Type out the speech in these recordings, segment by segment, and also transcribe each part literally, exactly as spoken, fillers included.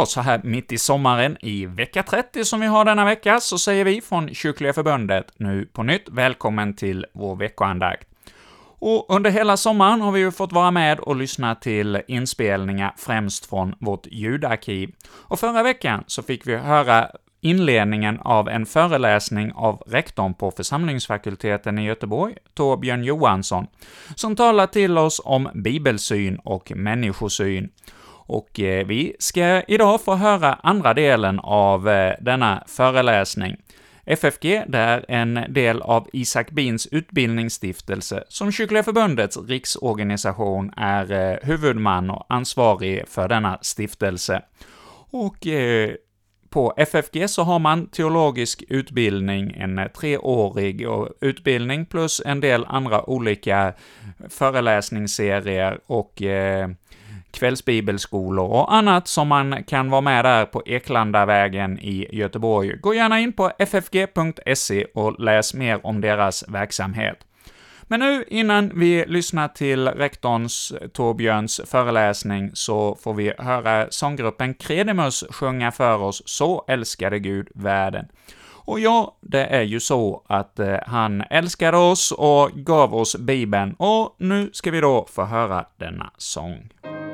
så här mitt i sommaren i vecka trettio som vi har denna vecka, så säger vi från Kyrkliga förbundet nu på nytt välkommen till vår veckoandakt. Och under hela sommaren har vi ju fått vara med och lyssna till inspelningar främst från vårt ljudarkiv. Och förra veckan så fick vi höra inledningen av en föreläsning av rektorn på församlingsfakulteten i Göteborg, Torbjörn Johansson, som talar till oss om bibelsyn och människosyn. Och eh, vi ska idag få höra andra delen av eh, denna föreläsning. F F G, det är en del av Isak Bins utbildningsstiftelse, som Kyrkliga förbundets riksorganisation är eh, huvudman och ansvarig för denna stiftelse. Och eh, på F F G så har man teologisk utbildning, en treårig utbildning plus en del andra olika föreläsningsserier och eh, kvällsbibelskolor och annat som man kan vara med där på Eklandavägen i Göteborg. Gå gärna in på f f g punkt se och läs mer om deras verksamhet. Men nu, innan vi lyssnar till rektorns Torbjörns föreläsning, så får vi höra sånggruppen Credimus sjunga för oss Så älskade Gud världen. Och ja, det är ju så att eh, han älskade oss och gav oss Bibeln, och nu ska vi då få höra denna sång.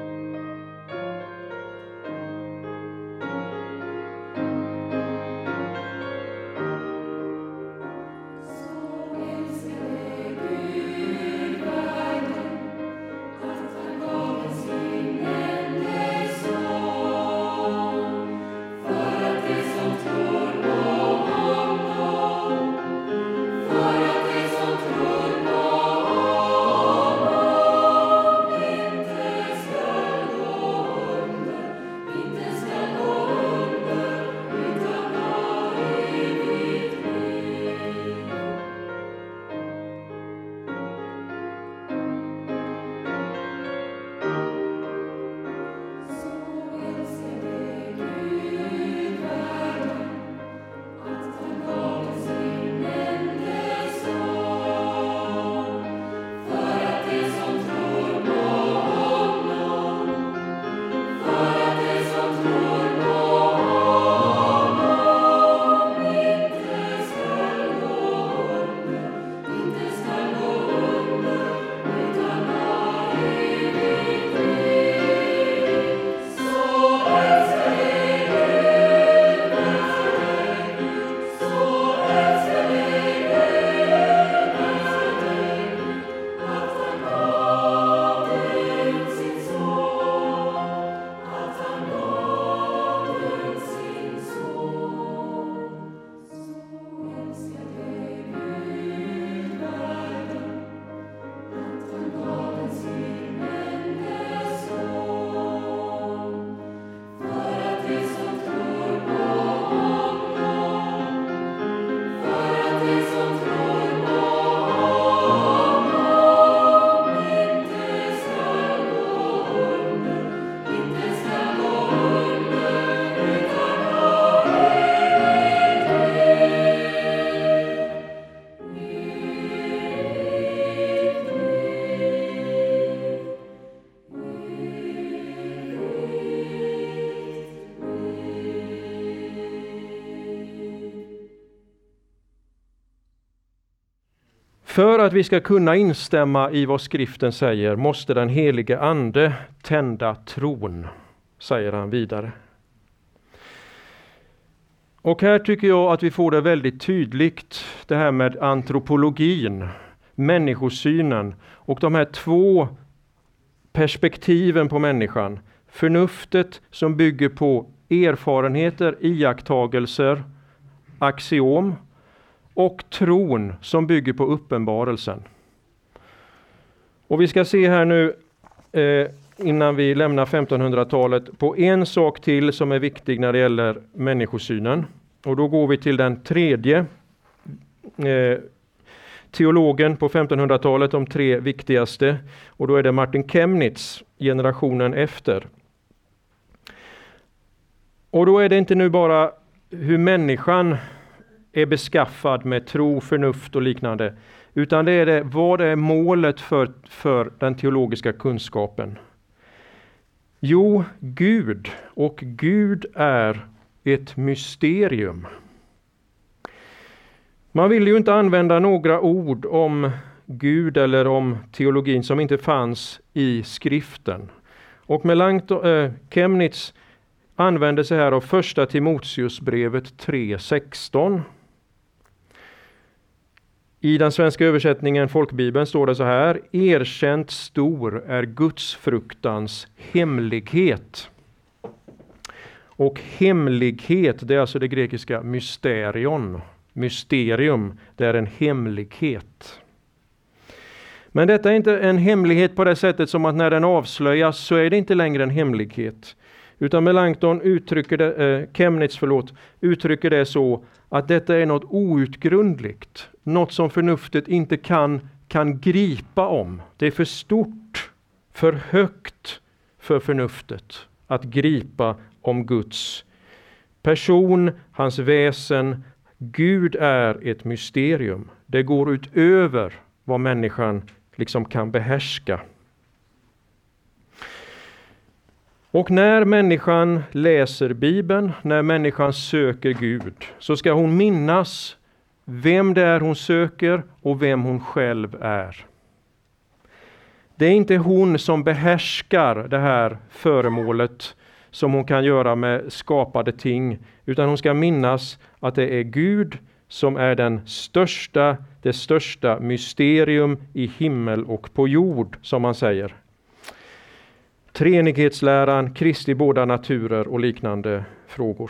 För att vi ska kunna instämma i vad skriften säger måste den helige ande tända tron, säger han vidare. Och här tycker jag att vi får det väldigt tydligt, det här med antropologin, människosynen och de här två perspektiven på människan. Förnuftet som bygger på erfarenheter, iakttagelser, axiom, och tron som bygger på uppenbarelsen. Och vi ska se här nu eh, innan vi lämnar femtonhundratalet på en sak till som är viktig när det gäller människosynen. Och då går vi till den tredje eh, teologen på femtonhundratalet, de tre viktigaste. Och då är det Martin Chemnitz, generationen efter. Och då är det inte nu bara hur människan är beskaffad med tro, förnuft och liknande, utan det är det, vad är målet för, för den teologiska kunskapen. Jo, Gud, och Gud är ett mysterium. Man vill ju inte använda några ord om Gud eller om teologin som inte fanns i skriften. Och Melanchthon, äh, Chemnitz använder sig här av första Timoteusbrevet tre sexton. I den svenska översättningen, folkbibeln, står det så här: erkänt stor är Guds fruktans hemlighet. Och hemlighet, det är alltså det grekiska mysterion. Mysterium, det är en hemlighet. Men detta är inte en hemlighet på det sättet som att när den avslöjas så är det inte längre en hemlighet. Utan Melanchthon uttrycker det, eh, Chemnitz förlåt, uttrycker det så att detta är något outgrundligt. Något som förnuftet inte kan, kan gripa om. Det är för stort, för högt för förnuftet att gripa om Guds person, hans väsen. Gud är ett mysterium. Det går utöver vad människan liksom kan behärska. Och när människan läser Bibeln, när människan söker Gud, så ska hon minnas vem det är hon söker och vem hon själv är. Det är inte hon som behärskar det här föremålet som hon kan göra med skapade ting, utan hon ska minnas att det är Gud som är den största, det största mysterium i himmel och på jord, som man säger. Treenighetsläran, Kristi båda naturer och liknande frågor.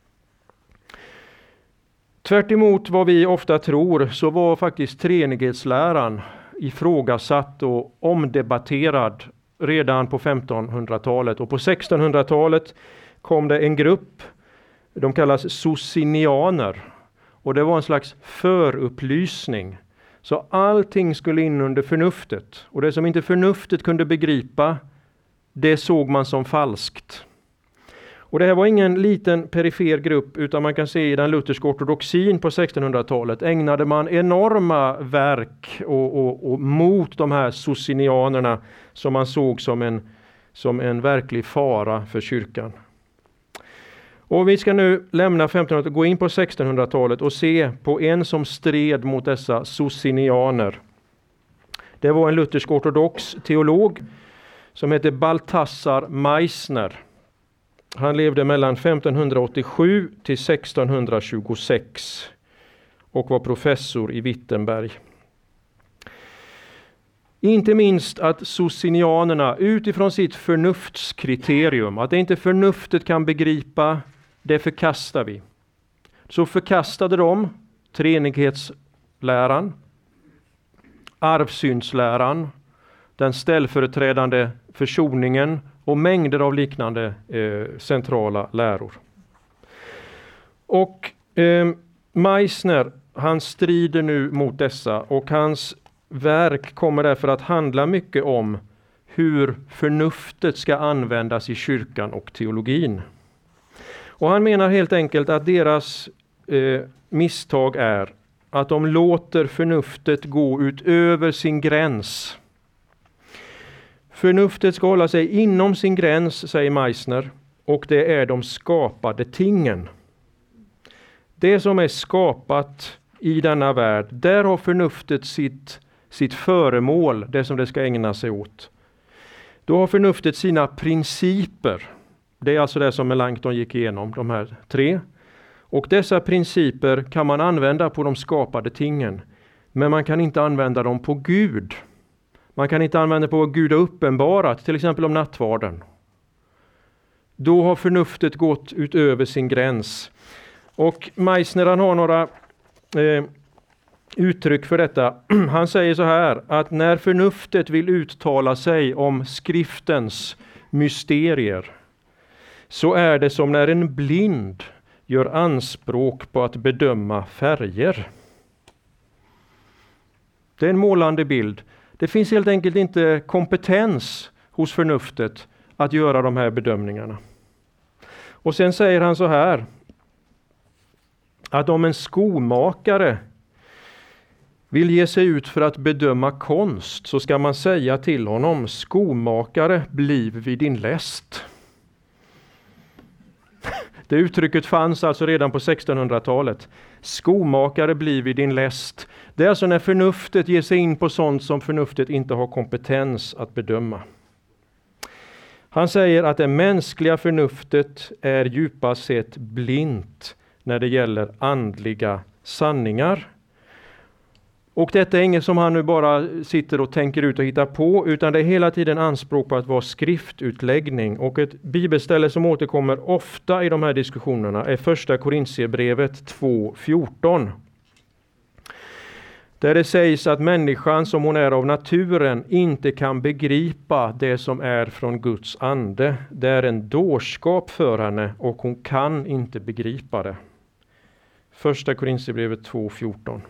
Tvärt emot vad vi ofta tror så var faktiskt treenighetsläran ifrågasatt och omdebatterad redan på femtonhundratalet. Och på sextonhundratalet kom det en grupp, de kallas socinianer. Och det var en slags förupplysning. Så allting skulle in under förnuftet. Och det som inte förnuftet kunde begripa, det såg man som falskt. Och det här var ingen liten perifer grupp, utan man kan se i den lutherska ortodoxin på sextonhundratalet ägnade man enorma verk och, och, och mot de här socinianerna som man såg som en, som en verklig fara för kyrkan. Och vi ska nu lämna femtonhundratalet och gå in på sextonhundratalet och se på en som stred mot dessa socinianer. Det var en luthersk ortodox teolog som hette Balthasar Meissner. Han levde mellan femtonhundraåttiosju till sextonhundratjugosex och var professor i Wittenberg. Inte minst att socinianerna utifrån sitt förnuftskriterium, att det inte förnuftet kan begripa, det förkastar vi. Så förkastade de treenighetsläran, arvsyndsläran, den ställföreträdande försoningen och mängder av liknande eh, centrala läror. Och eh, Meissner, han strider nu mot dessa, och hans verk kommer därför att handla mycket om hur förnuftet ska användas i kyrkan och teologin. Och han menar helt enkelt att deras eh, misstag är att de låter förnuftet gå utöver sin gräns. Förnuftet ska hålla sig inom sin gräns, säger Meissner, och det är de skapade tingen. Det som är skapat i denna värld, där har förnuftet sitt, sitt föremål, det som det ska ägna sig åt. Då har förnuftet sina principer. Det är alltså det som Melanchthon gick igenom, de här tre. Och dessa principer kan man använda på de skapade tingen, men man kan inte använda dem på Gud. Man kan inte använda på vad Gud har uppenbarat, till exempel om nattvarden. Då har förnuftet gått utöver sin gräns. Och Meissner, han har några eh, uttryck för detta. Han säger så här, att när förnuftet vill uttala sig om skriftens mysterier, så är det som när en blind gör anspråk på att bedöma färger. Det är en målande bild. Det finns helt enkelt inte kompetens hos förnuftet att göra de här bedömningarna. Och sen säger han så här, att om en skomakare vill ge sig ut för att bedöma konst, så ska man säga till honom: skomakare, bliv vid din läst. Det uttrycket fanns alltså redan på sextonhundratalet. Skomakare, bliv vid din läst. Det är alltså när förnuftet ger sig in på sånt som förnuftet inte har kompetens att bedöma. Han säger att det mänskliga förnuftet är djupast sett blint när det gäller andliga sanningar. Och detta är inget som han nu bara sitter och tänker ut och hittar på, utan det är hela tiden anspråk på att vara skriftutläggning. Och ett bibelställe som återkommer ofta i de här diskussionerna är första Korintierbrevet två fjorton. Där det sägs att människan som hon är av naturen inte kan begripa det som är från Guds ande. Det är en dårskap för henne och hon kan inte begripa det. Första Korintierbrevet två fjorton.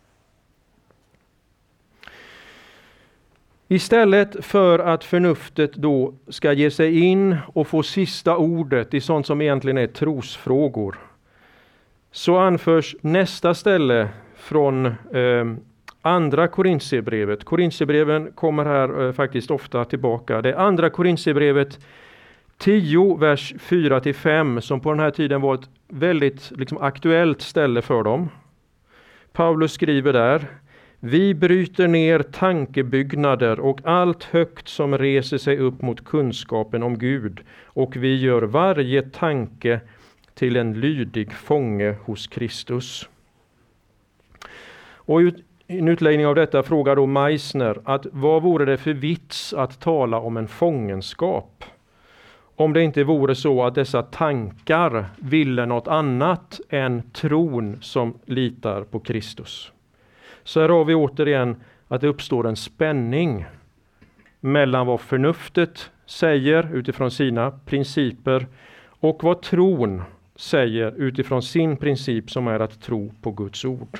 Istället för att förnuftet då ska ge sig in och få sista ordet i sånt som egentligen är trosfrågor, så anförs nästa ställe från eh, andra Korintierbrevet. Korintierbreven kommer här eh, faktiskt ofta tillbaka. Det är andra Korintierbrevet tio, vers fyra till fem, som på den här tiden var ett väldigt liksom, aktuellt ställe för dem. Paulus skriver där: vi bryter ner tankebyggnader och allt högt som reser sig upp mot kunskapen om Gud, och vi gör varje tanke till en lydig fånge hos Kristus. Och i en utläggning av detta frågar då Meissner att vad vore det för vits att tala om en fångenskap, om det inte vore så att dessa tankar ville något annat än tron som litar på Kristus. Så här har vi återigen att det uppstår en spänning mellan vad förnuftet säger utifrån sina principer och vad tron säger utifrån sin princip, som är att tro på Guds ord.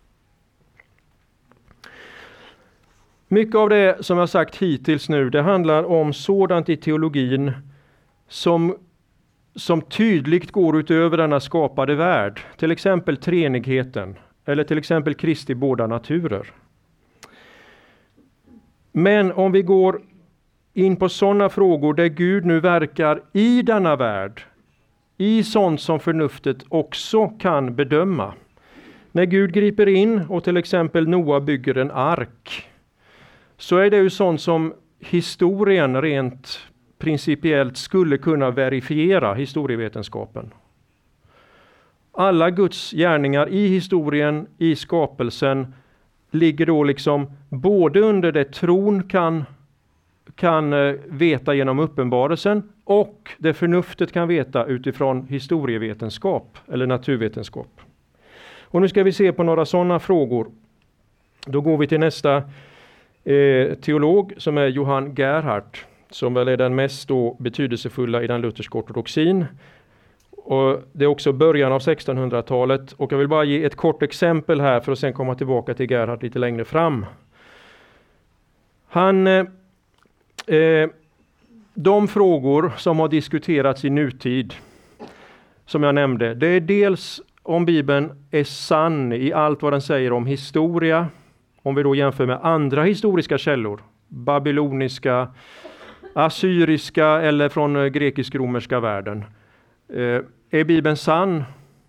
Mycket av det som jag sagt hittills nu, det handlar om sådant i teologin som, som tydligt går utöver denna skapade värld. Till exempel treenigheten, eller till exempel Kristi båda naturer. Men om vi går in på sådana frågor där Gud nu verkar i denna värld, i sånt som förnuftet också kan bedöma. När Gud griper in och till exempel Noa bygger en ark, så är det ju sånt som historien rent principiellt skulle kunna verifiera, historievetenskapen. Alla Guds gärningar i historien, i skapelsen, ligger då liksom både under det tron kan, kan veta genom uppenbarelsen och det förnuftet kan veta utifrån historievetenskap eller naturvetenskap. Och nu ska vi se på några sådana frågor. Då går vi till nästa eh, teolog, som är Johann Gerhard, som väl är den mest då betydelsefulla i den lutherska ortodoxin. Och det är också början av sextonhundratalet, och jag vill bara ge ett kort exempel här för att sen komma tillbaka till Gerhard lite längre fram. Han, eh, de frågor som har diskuterats i nutid, som jag nämnde, det är dels om Bibeln är sann i allt vad den säger om historia, om vi då jämför med andra historiska källor, babyloniska, assyriska eller från grekisk-romerska världen. Eh, är Bibeln sann?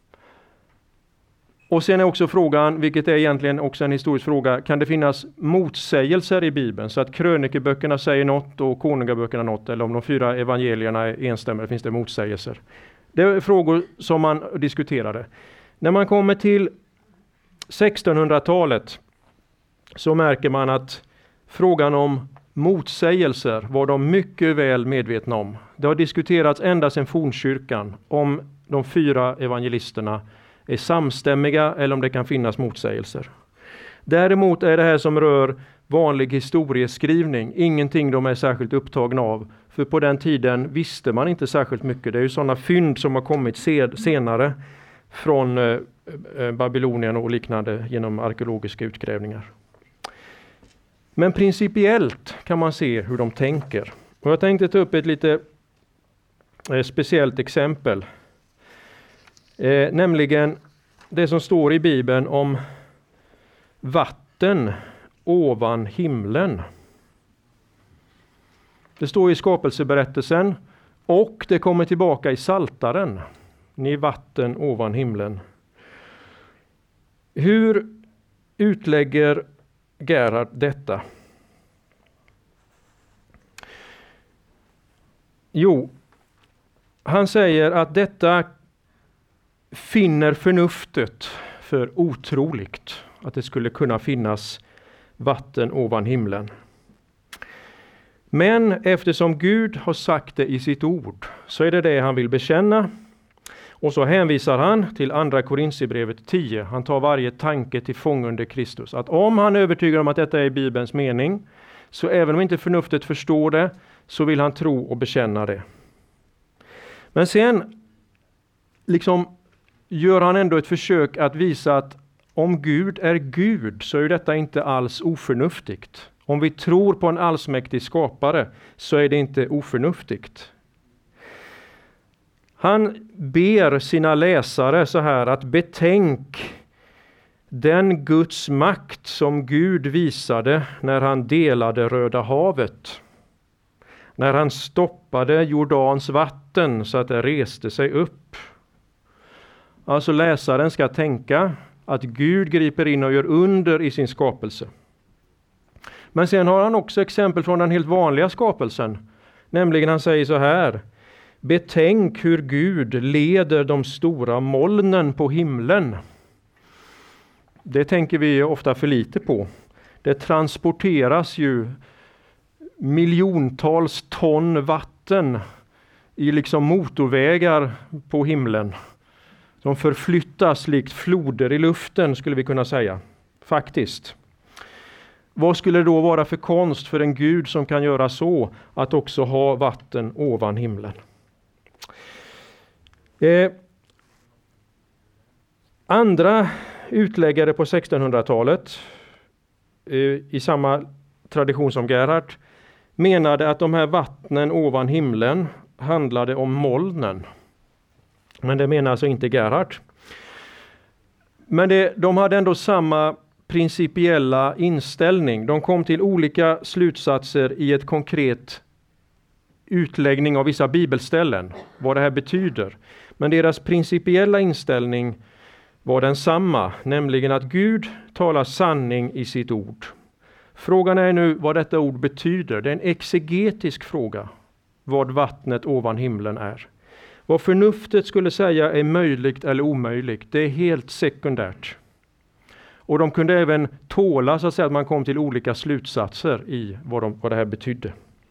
Och sen är också frågan, vilket är egentligen också en historisk fråga, kan det finnas motsägelser i Bibeln? Så att krönikeböckerna säger något och konungaböckerna något, eller om de fyra evangelierna är enstämmiga, finns det motsägelser? Det är frågor som man diskuterade. När man kommer till sextonhundratalet så märker man att frågan om motsägelser var de mycket väl medvetna om. Det har diskuterats ända sedan fornkyrkan om de fyra evangelisterna är samstämmiga eller om det kan finnas motsägelser. Däremot är det här som rör vanlig historieskrivning ingenting de är särskilt upptagna av. För på den tiden visste man inte särskilt mycket. Det är ju sådana fynd som har kommit senare från eh, Babylonien och liknande genom arkeologiska utgrävningar. Men principiellt kan man se hur de tänker. Och jag tänkte ta upp ett lite eh, speciellt exempel. Eh, nämligen det som står i Bibeln om vatten vatten ovan himlen. Det står i skapelseberättelsen och det kommer tillbaka i Psaltaren. Ni vatten ovan himlen. Hur utlägger Gerhard detta? Jo, han säger att detta finner förnuftet för otroligt. Att det skulle kunna finnas vatten ovan himlen. Men eftersom Gud har sagt det i sitt ord så är det det han vill bekänna. Och så hänvisar han till andra Korinthierbrevet tio. Han tar varje tanke till fång under Kristus. Att om han är övertygad om att detta är Bibelns mening, så även om inte förnuftet förstår det, så vill han tro och bekänna det. Men sen liksom gör han ändå ett försök att visa att om Gud är Gud så är detta inte alls oförnuftigt. Om vi tror på en allsmäktig skapare så är det inte oförnuftigt. Han ber sina läsare så här att betänk den Guds makt som Gud visade när han delade Röda havet. När han stoppade Jordans vatten så att det reste sig upp. Alltså läsaren ska tänka att Gud griper in och gör under i sin skapelse. Men sen har han också exempel från den helt vanliga skapelsen. Nämligen han säger så här: betänk hur Gud leder de stora molnen på himlen. Det tänker vi ofta för lite på. Det transporteras ju miljontals ton vatten i liksom motorvägar på himlen. De förflyttas likt floder i luften, skulle vi kunna säga. Faktiskt. Vad skulle det då vara för konst för en Gud som kan göra så, att också ha vatten ovan himlen? Eh, andra utläggare på sextonhundratalet, eh, i samma tradition som Gerhard, menade att de här vattnen ovan himlen handlade om molnen. Men det menar alltså inte Gerhard. Men det, de hade ändå samma principiella inställning. De kom till olika slutsatser i ett konkret utläggning av vissa bibelställen, vad det här betyder. Men deras principiella inställning var densamma, nämligen att Gud talar sanning i sitt ord. Frågan är nu vad detta ord betyder. Det är en exegetisk fråga, vad vattnet ovan himlen är. Vad förnuftet skulle säga är möjligt eller omöjligt, det är helt sekundärt. Och de kunde även tåla så att säga att man kom till olika slutsatser i vad, de, vad det här betydde.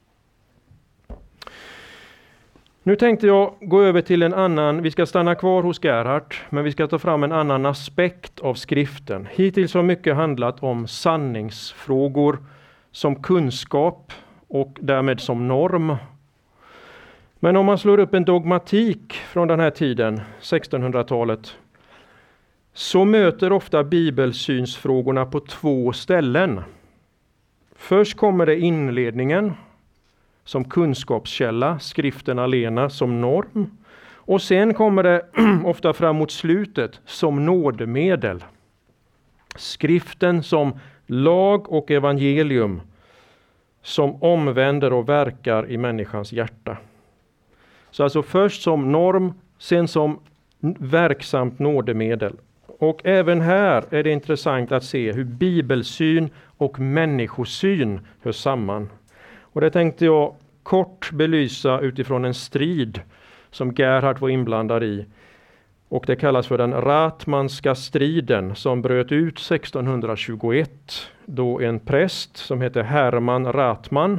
Nu tänkte jag gå över till en annan, vi ska stanna kvar hos Gerhard, men vi ska ta fram en annan aspekt av skriften. Hittills har mycket handlat om sanningsfrågor som kunskap och därmed som norm. Men om man slår upp en dogmatik från den här tiden, sextonhundratalet, så möter ofta bibelsynsfrågorna på två ställen. Först kommer det inledningen som kunskapskälla, skriften alena som norm. Och sen kommer det ofta fram mot slutet som nådemedel. Skriften som lag och evangelium som omvänder och verkar i människans hjärta. Så alltså först som norm, sen som verksamt nådemedel. Och även här är det intressant att se hur bibelsyn och människosyn hör samman. Och det tänkte jag kort belysa utifrån en strid som Gerhard var inblandad i. Och det kallas för den Ratmanska striden som bröt ut sextonhundratjugoett. Då en präst som heter Hermann Ratman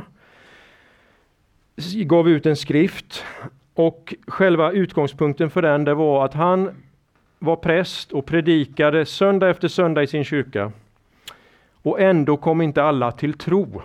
gav ut en skrift. Och själva utgångspunkten för den det var att han var präst och predikade söndag efter söndag i sin kyrka. Och ändå kom inte alla till tro.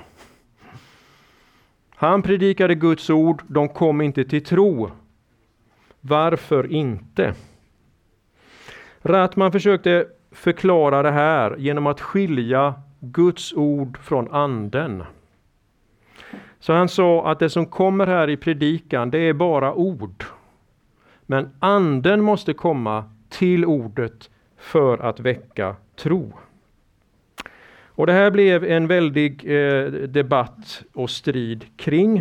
Han predikade Guds ord, de kom inte till tro. Varför inte? Ratman försökte förklara det här genom att skilja Guds ord från anden. Så han sa att det som kommer här i predikan, det är bara ord. Men anden måste komma till ordet för att väcka tro. Och det här blev en väldig eh, debatt och strid kring.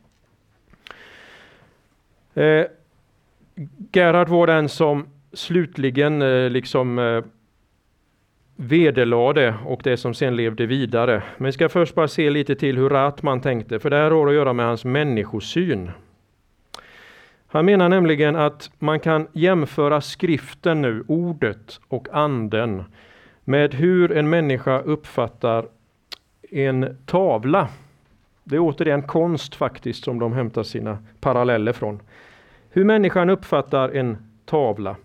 Eh, Gerhard var den som slutligen eh, liksom eh, vederlade och det som sen levde vidare. Men vi ska först bara se lite till hur Ratman tänkte, för det här har att göra med hans människosyn. Han menar nämligen att man kan jämföra skriften nu, ordet och anden, med hur en människa uppfattar en tavla. Det är återigen konst faktiskt som de hämtar sina paralleller från. Hur människan uppfattar en tavla.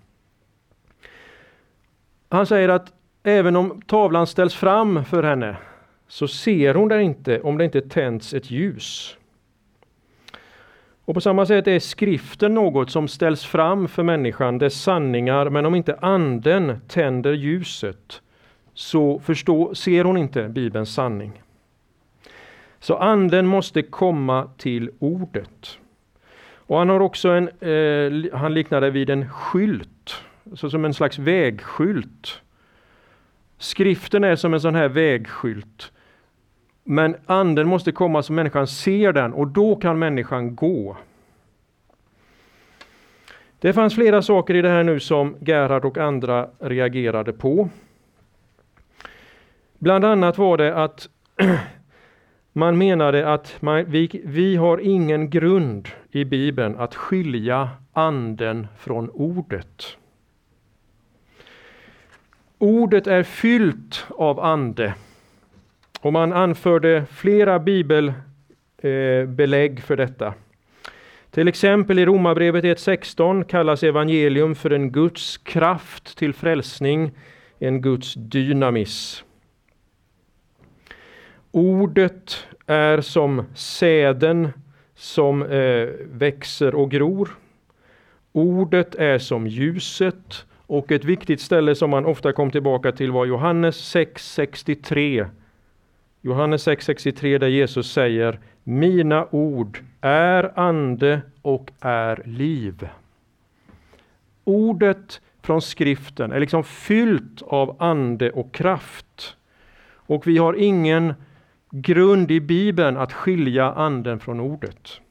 Han säger att även om tavlan ställs fram för henne så ser hon den inte om det inte tänds ett ljus. Och på samma sätt är skriften något som ställs fram för människan, dess sanningar, men om inte anden tänder ljuset så förstå, ser hon inte Bibelns sanning. Så anden måste komma till ordet. Och han har också en, eh, han liknar det vid en skylt, så som en slags vägskylt. Skriften är som en sån här vägskylt. Men anden måste komma så människan ser den, och då kan människan gå. Det fanns flera saker i det här nu som Gerhard och andra reagerade på. Bland annat var det att man menade att man, vi, vi har ingen grund i Bibeln att skilja anden från ordet. Ordet är fyllt av ande. Och man anförde flera bibelbelägg eh, för detta. Till exempel i Romarbrevet ett sexton kallas evangelium för en Guds kraft till frälsning, en Guds dynamis. Ordet är som säden som eh, växer och gror. Ordet är som ljuset, och ett viktigt ställe som man ofta kom tillbaka till var Johannes sex sextiotre. Johannes sex sextiotre där Jesus säger: mina ord är ande och är liv. Ordet från skriften är liksom fyllt av ande och kraft. Och vi har ingen grund i Bibeln att skilja anden från ordet.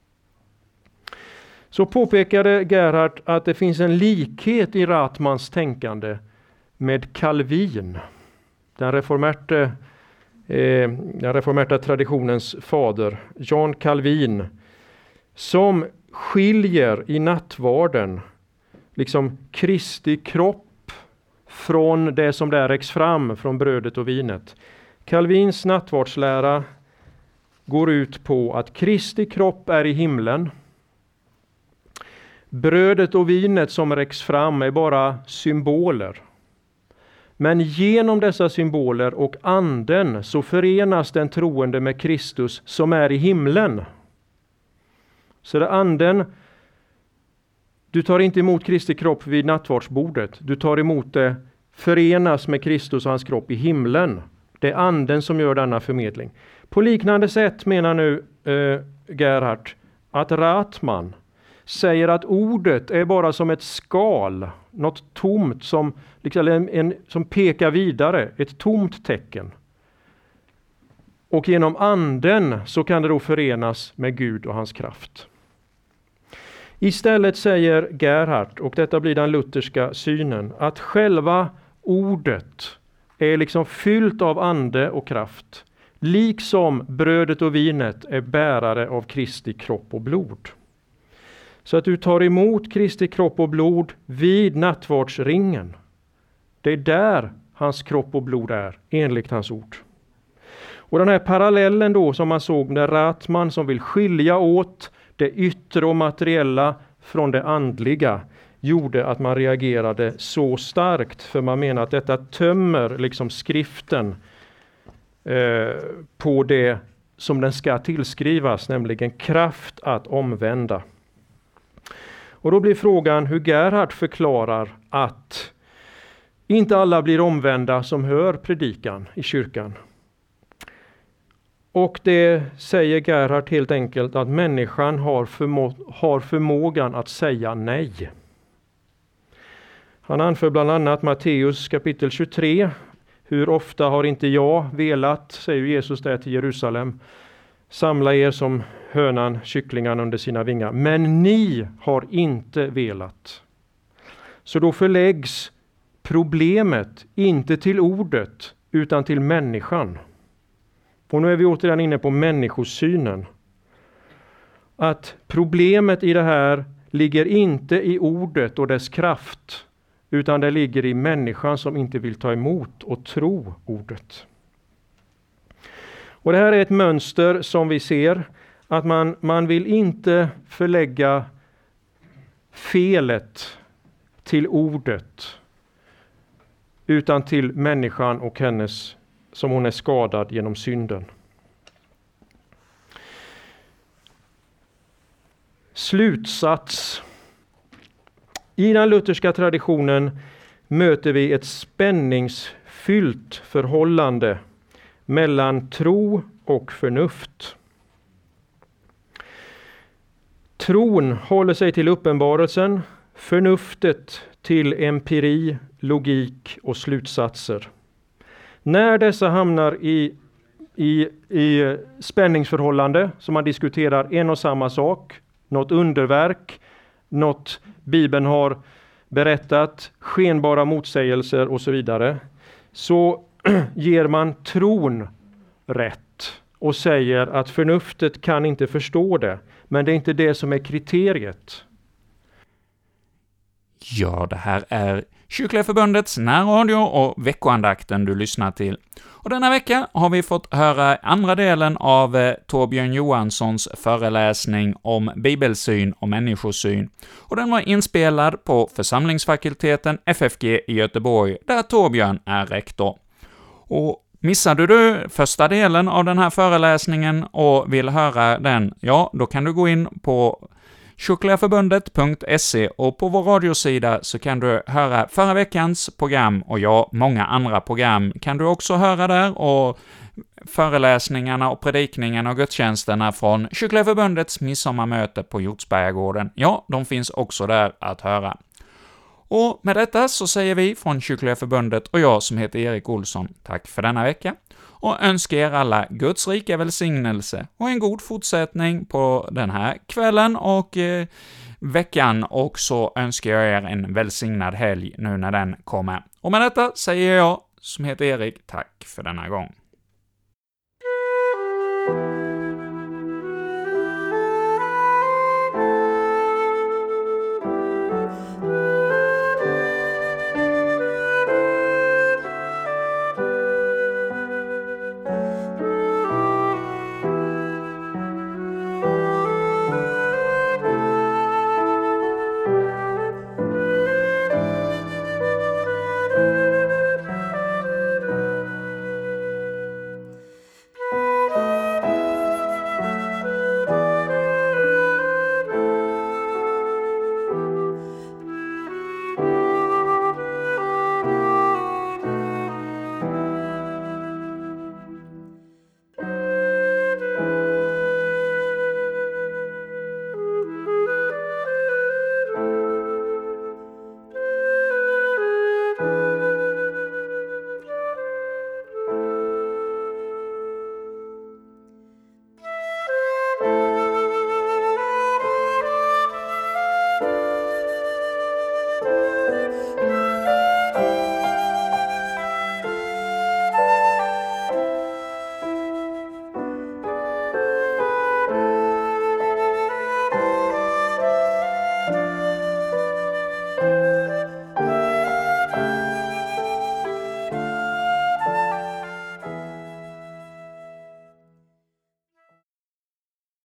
Så påpekade Gerhard att det finns en likhet i Ratmans tänkande med Calvin, den reformerte, eh, den reformerta traditionens fader, Jan Calvin, som skiljer i nattvarden liksom Kristi kropp från det som där räcks fram från brödet och vinet. Calvins nattvardslära går ut på att Kristi kropp är i himlen. Brödet och vinet som räcks fram är bara symboler. Men genom dessa symboler och anden så förenas den troende med Kristus som är i himlen. Så det är anden, du tar inte emot Kristi kropp vid nattvardsbordet. Du tar emot det, förenas med Kristus och hans kropp i himlen. Det är anden som gör denna förmedling. På liknande sätt menar nu eh, Gerhard att Ratman säger att ordet är bara som ett skal, något tomt som, liksom en, en, som pekar vidare, ett tomt tecken. Och genom anden så kan det då förenas med Gud och hans kraft. Istället säger Gerhard, och detta blir den lutherska synen, att själva ordet är liksom fyllt av ande och kraft, liksom brödet och vinet är bärare av Kristi kropp och blod. Så att du tar emot Kristi kropp och blod vid nattvardsringen. Det är där hans kropp och blod är, enligt hans ord. Och den här parallellen då som man såg med Ratman som vill skilja åt det yttre och materiella från det andliga gjorde att man reagerade så starkt, för man menar att detta tömmer liksom skriften eh, på det som den ska tillskrivas, nämligen kraft att omvända. Och då blir frågan hur Gerhard förklarar att inte alla blir omvända som hör predikan i kyrkan. Och det säger Gerhard helt enkelt att människan har, förmo- har förmågan att säga nej. Han anför bland annat Matteus kapitel tjugotre, Hur ofta har inte jag velat, säger Jesus där till Jerusalem, samla er som hönan kycklingan under sina vingar. Men ni har inte velat. Så då förläggs problemet inte till ordet utan till människan. Och nu är vi återigen inne på människosynen. Att problemet i det här ligger inte i ordet och dess kraft, utan det ligger i människan som inte vill ta emot och tro ordet. Och det här är ett mönster som vi ser, att man, man vill inte förlägga felet till ordet, utan till människan och hennes, som hon är skadad genom synden. Slutsats. I den lutherska traditionen möter vi ett spänningsfyllt förhållande mellan tro och förnuft. Tron håller sig till uppenbarelsen, förnuftet till empiri, logik och slutsatser. När dessa hamnar i, i, i spänningsförhållande, som man diskuterar en och samma sak, något underverk, något Bibeln har berättat, skenbara motsägelser och så vidare, så ger man tron rätt och säger att förnuftet kan inte förstå det, men det är inte det som är kriteriet. Ja, det här är Kyrkliga Förbundets närradio och veckoandakten du lyssnar till. Och denna vecka har vi fått höra andra delen av eh, Torbjörn Johanssons föreläsning om bibelsyn och människosyn. Och den var inspelad på församlingsfakulteten F F G i Göteborg, där Torbjörn är rektor. Och missade du första delen av den här föreläsningen och vill höra den, ja, då kan du gå in på kyrkligaförbundet punkt se och på vår radiosida så kan du höra förra veckans program och ja, många andra program kan du också höra där, och föreläsningarna och predikningarna och gudstjänsterna från Kyrkliga Förbundets midsommarmöte på Hjortsbergagården. Ja, de finns också där att höra. Och med detta så säger vi från Kyrkliga Förbundet och jag som heter Erik Olsson tack för denna vecka och önskar er alla Guds rika välsignelse och en god fortsättning på den här kvällen och eh, veckan, och så önskar jag er en välsignad helg nu när den kommer. Och med detta säger jag som heter Erik tack för denna gång.